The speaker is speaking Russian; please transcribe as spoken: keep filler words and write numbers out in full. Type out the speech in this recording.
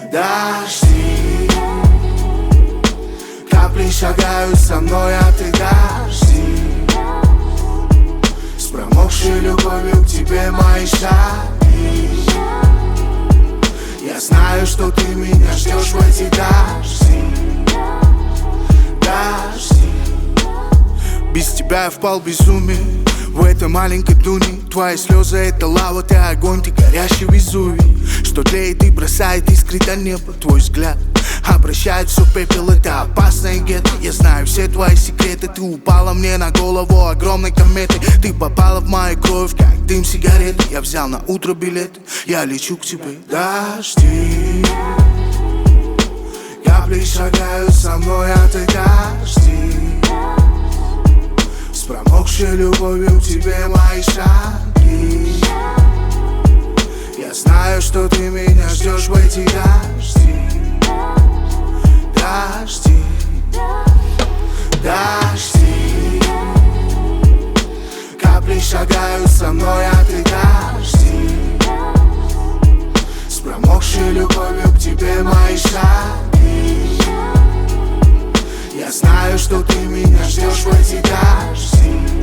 Дожди, капли шагают со мной, а ты дожди. С промокшей любовью к тебе мои шаги. Я знаю, что ты меня ждешь в эти дожди. Дожди. Без тебя я впал в безумие. В этой маленькой дуне твои слезы — это лава, ты огонь, ты горящий Везувий. Что тлеет и бросает искры до неба. Твой взгляд обращает все в пепел, это опасное гетто. Я знаю все твои секреты. Ты упала мне на голову огромной кометой. Ты попала в мою кровь, как дым сигареты. Я взял на утро билеты, я лечу к тебе. Дожди, капли шагают со мной, а ты дожди. С промокшей любовью к тебе мои шаги. Я знаю, что ты меня ждешь в эти дожди. Дожди, дожди, капли шагают со мной, а ты дожди. С промокшей любовью к тебе мои шаги. Я знаю, что ты меня ждешь в эти дожди.